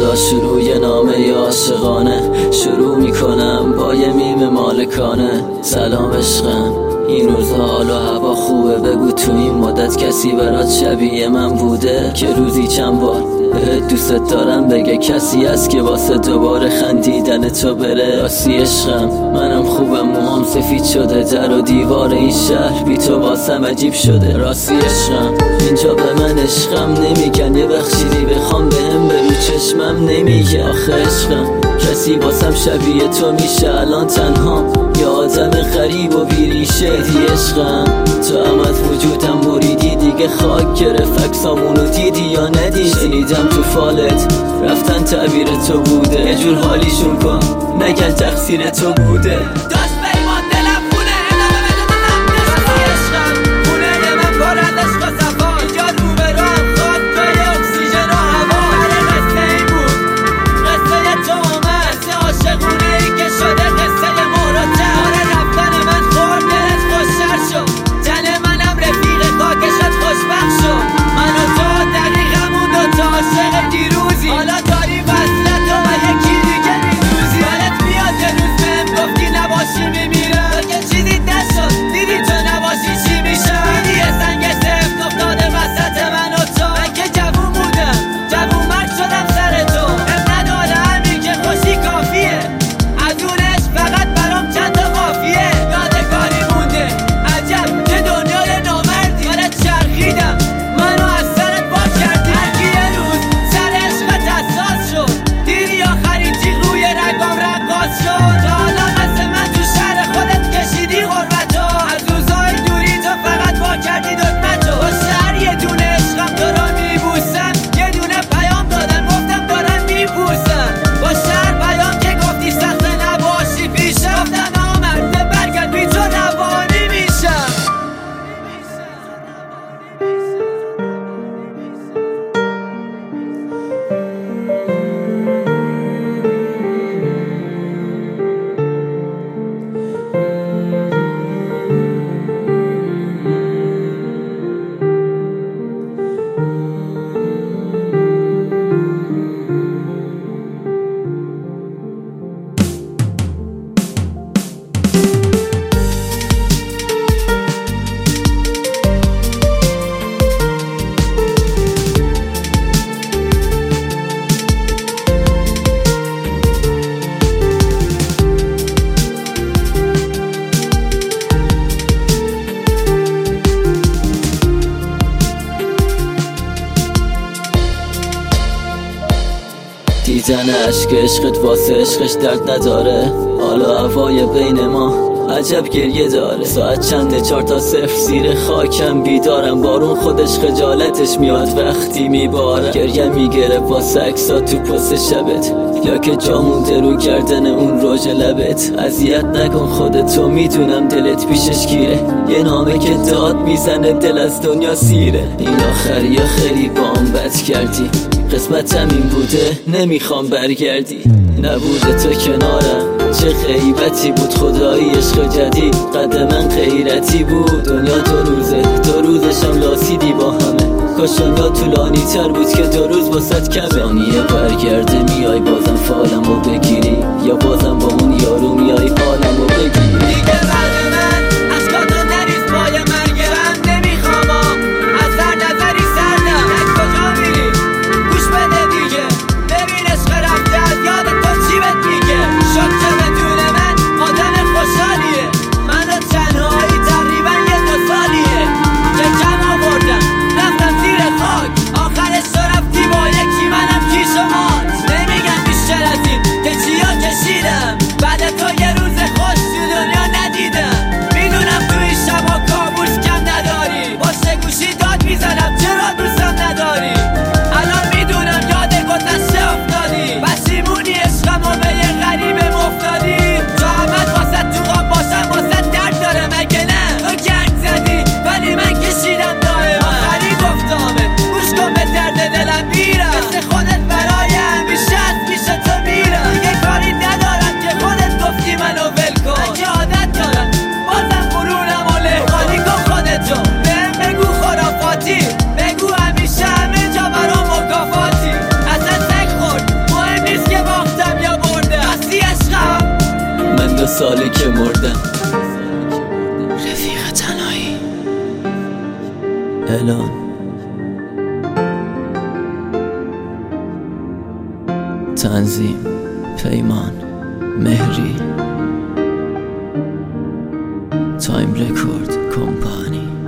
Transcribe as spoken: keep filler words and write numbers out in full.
حالا شروع یه نامه عاشقانه شروع میکنم با یه میم مالکانه. سلام عشقم، این روزها حال و هوا خوبه، بگو تو این مدت کسی برات شبیه من بوده که روزی چند بار بهت دوست دارم بگه کسی هست که واسه دوباره خندیدن تو بره. راستی عشقم منم خوبم، موهام سفید شده، در و دیوار این شهر بی تو واسم عجیب شده. راستی عشقم اینجا به من عشقم نمیگن، یه بخشیدی بخوام بهم به رو چشمم نمیگه. آخه عشقم کسی واسم شبیه تو میشه الان تنها، یه آدم غریب و بیریشه. دی عشقم تو هم از وجودم بریدی، دیگه خاک گرفت عکسامونو دیدی یا ندیدی؟ شنیدم تو فالت رفتن تعبیر تو بوده، یه جور حالیشون کن نگن تقصیر تو بوده. دیدن عشق عشقت واسه عشقش درد نداره، حالا هوای بین ما عجب گریه داره. ساعت چنده؟ چار تا صفر، زیر خاکم بیدارم، بارون خودش خجالتش میاد وقتی میباره. گریه میگیره واسه عکسات تو پست شبت، یا که جا مونده رو گردن اون رژ لبت. اذیت نکن خودتو، میدونم دلت پیشش گیره، یه نامه که داد میزنه دل از دنیا سیره. این آخری خیلی بام بد کردی، قسمتم این بوده نمیخوام برگردی. نبوده تو کنارم چه غیبتی بود، خدایی عشق جدید قد من غیرتی بود. دنیا دو روزه، دو روزشم لاسیدی با همه، کاش دنیا طولانی تر بود که دو روز واسط کمه. ثانیه برگرده میای بازم فالمو بگیری، یا بازم با اون یارو میای حالمو بگیری. دیگه بعد من عشقاتو نریز پای مرگرم نمیخوام، از هر نظری سردم از کجا میری گوش بده دیگه، ببین عشق رفته از یاد تو چی بهت میگه. شد که بدون من آدم خوشحالیه، من و تنهایی تقریبا یه دو سالیه که کم آوردم رفتم زیر خاک، آخرش تو رفتی با یکی منم کیش و مات. ساله که مردم. رفیق تنهایی اعلان تنظیم پیمان مهری تایم رکورد کمپانی.